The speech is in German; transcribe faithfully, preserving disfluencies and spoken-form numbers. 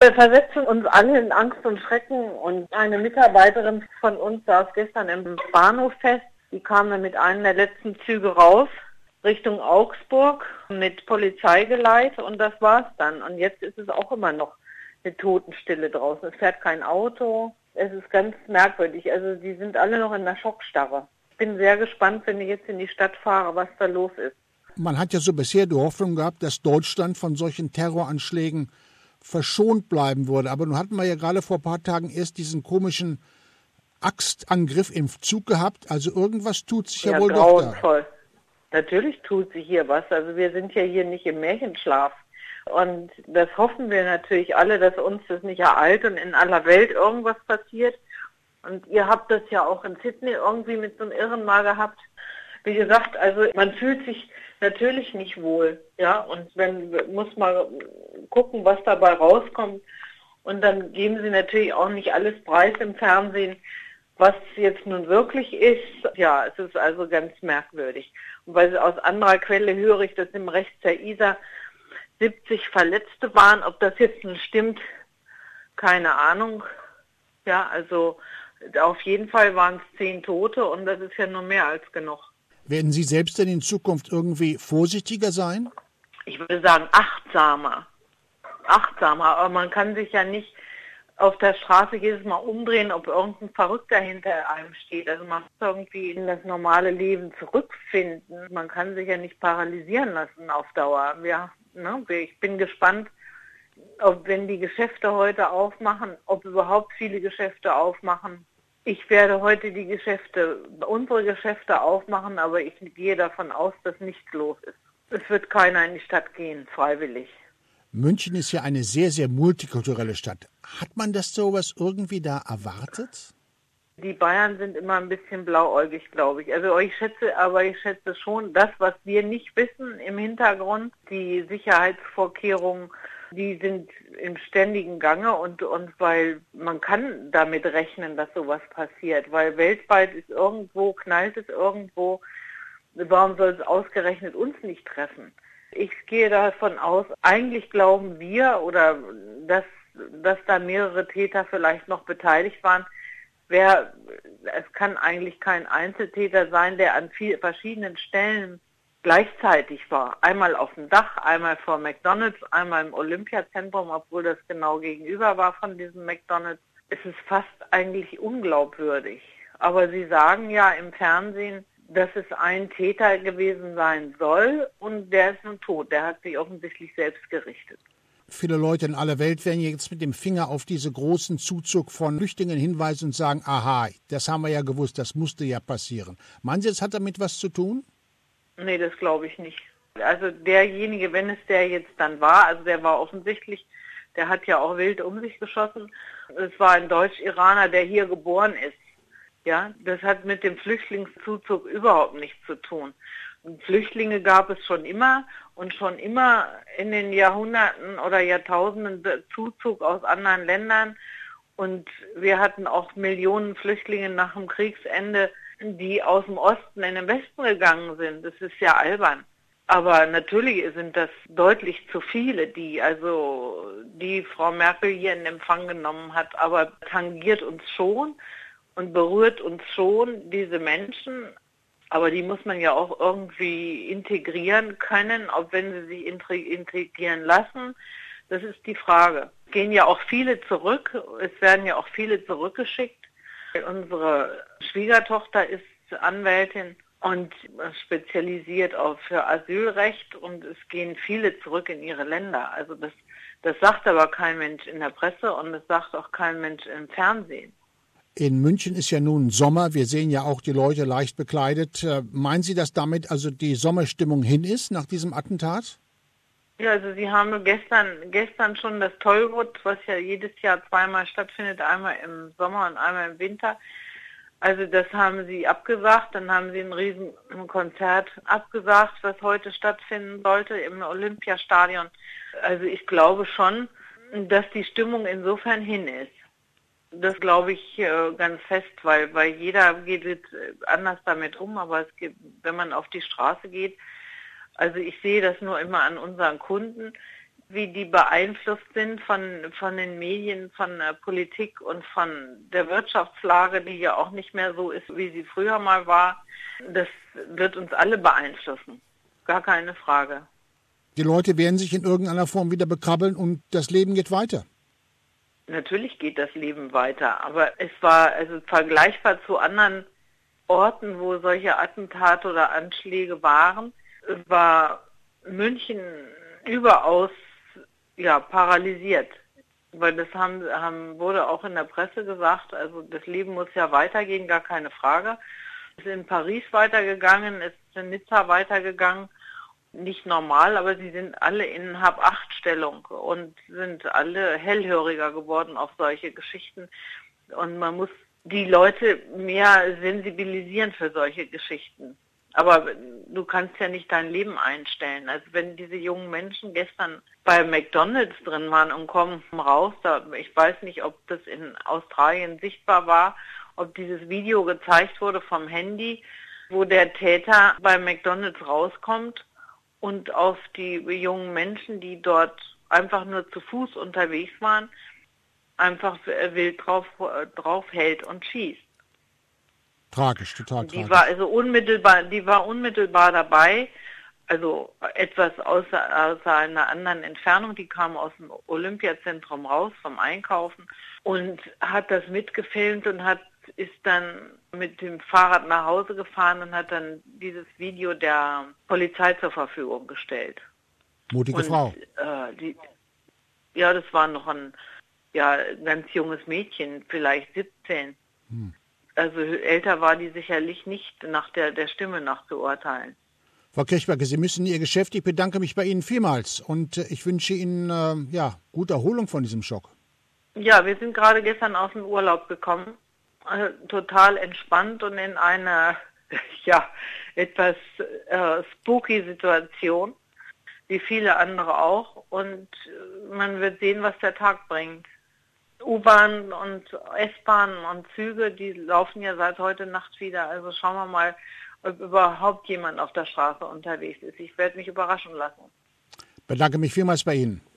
Wir versetzen uns alle in Angst und Schrecken und eine Mitarbeiterin von uns saß gestern im Bahnhof fest. Die kam dann mit einem der letzten Züge raus, Richtung Augsburg, mit Polizeigeleit und das war's dann. Und jetzt ist es auch immer noch eine Totenstille draußen. Es fährt kein Auto. Es ist ganz merkwürdig. Also die sind alle noch in der Schockstarre. Ich bin sehr gespannt, wenn ich jetzt in die Stadt fahre, was da los ist. Man hat ja so bisher die Hoffnung gehabt, dass Deutschland von solchen Terroranschlägen verschont bleiben würde. Aber nun hatten wir ja gerade vor ein paar Tagen erst diesen komischen Axtangriff im Zug gehabt. Also irgendwas tut sich ja, ja wohl grauenvoll. Doch da. Natürlich tut sich hier was. Also wir sind ja hier nicht im Märchenschlaf. Und das hoffen wir natürlich alle, dass uns das nicht ereilt und in aller Welt irgendwas passiert. Und ihr habt das ja auch in Sydney irgendwie mit so einem Irren mal gehabt. Wie gesagt, also man fühlt sich natürlich nicht wohl, ja, und wenn muss mal gucken, was dabei rauskommt. Und dann geben sie natürlich auch nicht alles preis im Fernsehen, was jetzt nun wirklich ist. Ja, es ist also ganz merkwürdig. Und weil aus anderer Quelle höre ich, dass im Rechts der Isar siebzig Verletzte waren. Ob das jetzt nun stimmt, keine Ahnung. Ja, also auf jeden Fall waren es zehn Tote und das ist ja nur mehr als genug. Werden Sie selbst denn in Zukunft irgendwie vorsichtiger sein? Ich würde sagen achtsamer. Achtsamer, aber man kann sich ja nicht auf der Straße jedes Mal umdrehen, ob irgendein Verrückter hinter einem steht. Also man muss irgendwie in das normale Leben zurückfinden. Man kann sich ja nicht paralysieren lassen auf Dauer. Ja, ne? Ich bin gespannt, ob wenn die Geschäfte heute aufmachen, ob überhaupt viele Geschäfte aufmachen. Ich werde heute die Geschäfte, unsere Geschäfte aufmachen, aber ich gehe davon aus, dass nichts los ist. Es wird keiner in die Stadt gehen, freiwillig. München ist ja eine sehr, sehr multikulturelle Stadt. Hat man das sowas irgendwie da erwartet? Die Bayern sind immer ein bisschen blauäugig, glaube ich. Also ich schätze, aber ich schätze schon, das, was wir nicht wissen im Hintergrund, die Sicherheitsvorkehrungen, die sind im ständigen Gange und, und weil man kann damit rechnen, dass sowas passiert, weil weltweit ist irgendwo, knallt es irgendwo, warum soll es ausgerechnet uns nicht treffen? Ich gehe davon aus, eigentlich glauben wir oder dass, dass da mehrere Täter vielleicht noch beteiligt waren. Wer, es kann eigentlich kein Einzeltäter sein, der an vier verschiedenen Stellen gleichzeitig war. Einmal auf dem Dach, einmal vor McDonald's, einmal im Olympiazentrum, obwohl das genau gegenüber war von diesem McDonald's. Es ist fast eigentlich unglaubwürdig. Aber sie sagen ja im Fernsehen, dass es ein Täter gewesen sein soll und der ist nun tot. Der hat sich offensichtlich selbst gerichtet. Viele Leute in aller Welt werden jetzt mit dem Finger auf diese großen Zuzug von Flüchtlingen hinweisen und sagen, aha, das haben wir ja gewusst, das musste ja passieren. Meinen Sie, das hat damit was zu tun? Nee, das glaube ich nicht. Also derjenige, wenn es der jetzt dann war, also der war offensichtlich, der hat ja auch wild um sich geschossen. Es war ein Deutsch-Iraner, der hier geboren ist. Ja, das hat mit dem Flüchtlingszuzug überhaupt nichts zu tun. Und Flüchtlinge gab es schon immer und schon immer in den Jahrhunderten oder Jahrtausenden Zuzug aus anderen Ländern. Und wir hatten auch Millionen Flüchtlinge nach dem Kriegsende, die aus dem Osten in den Westen gegangen sind. Das ist ja albern. Aber natürlich sind das deutlich zu viele, die also die Frau Merkel hier in Empfang genommen hat. Aber tangiert uns schon und berührt uns schon diese Menschen. Aber die muss man ja auch irgendwie integrieren können, auch wenn sie sich integrieren lassen. Das ist die Frage. Es gehen ja auch viele zurück. Es werden ja auch viele zurückgeschickt. Unsere Schwiegertochter ist Anwältin und spezialisiert auf für Asylrecht und es gehen viele zurück in ihre Länder. Also das, das sagt aber kein Mensch in der Presse und das sagt auch kein Mensch im Fernsehen. In München ist ja nun Sommer. Wir sehen ja auch die Leute leicht bekleidet. Meinen Sie, dass damit also die Sommerstimmung hin ist nach diesem Attentat? Ja, also Sie haben gestern, gestern schon das Tollwood, was ja jedes Jahr zweimal stattfindet, einmal im Sommer und einmal im Winter. Also das haben Sie abgesagt, dann haben Sie ein riesen Konzert abgesagt, was heute stattfinden sollte im Olympiastadion. Also ich glaube schon, dass die Stimmung insofern hin ist. Das glaube ich äh, ganz fest, weil, weil jeder geht jetzt anders damit um, aber es gibt, wenn man auf die Straße geht, also ich sehe das nur immer an unseren Kunden, wie die beeinflusst sind von, von den Medien, von der Politik und von der Wirtschaftslage, die ja auch nicht mehr so ist, wie sie früher mal war. Das wird uns alle beeinflussen. Gar keine Frage. Die Leute werden sich in irgendeiner Form wieder bekrabbeln und das Leben geht weiter. Natürlich geht das Leben weiter, aber es war also vergleichbar zu anderen Orten, wo solche Attentate oder Anschläge waren, war München überaus ja, paralysiert. Weil das haben, haben, wurde auch in der Presse gesagt, also das Leben muss ja weitergehen, gar keine Frage. Es ist in Paris weitergegangen, es ist in Nizza weitergegangen. Nicht normal, aber sie sind alle in Hab-Acht-Stellung und sind alle hellhöriger geworden auf solche Geschichten. Und man muss die Leute mehr sensibilisieren für solche Geschichten. Aber du kannst ja nicht dein Leben einstellen. Also wenn diese jungen Menschen gestern bei McDonald's drin waren und kommen raus, da, ich weiß nicht, ob das in Australien sichtbar war, ob dieses Video gezeigt wurde vom Handy, wo der Täter bei McDonald's rauskommt und auf die jungen Menschen, die dort einfach nur zu Fuß unterwegs waren, einfach wild drauf, drauf hält und schießt. Tragisch, total die tragisch. War also unmittelbar, die war unmittelbar dabei, also etwas außer, außer einer anderen Entfernung. Die kam aus dem Olympiazentrum raus vom Einkaufen und hat das mitgefilmt und hat ist dann mit dem Fahrrad nach Hause gefahren und hat dann dieses Video der Polizei zur Verfügung gestellt. Mutige und, Frau. Äh, die, ja, das war noch ein ja, ganz junges Mädchen, vielleicht siebzehn. Hm. Also älter war die sicherlich nicht, nach der, der Stimme nach zu urteilen. Frau Kirchberger, Sie müssen Ihr Geschäft. Ich bedanke mich bei Ihnen vielmals und ich wünsche Ihnen äh, ja, gute Erholung von diesem Schock. Ja, wir sind gerade gestern aus dem Urlaub gekommen, äh, total entspannt und in einer ja, etwas äh, spooky Situation, wie viele andere auch. Und man wird sehen, was der Tag bringt. U-Bahn und S-Bahn und Züge, die laufen ja seit heute Nacht wieder. Also schauen wir mal, ob überhaupt jemand auf der Straße unterwegs ist. Ich werde mich überraschen lassen. Bedanke mich vielmals bei Ihnen.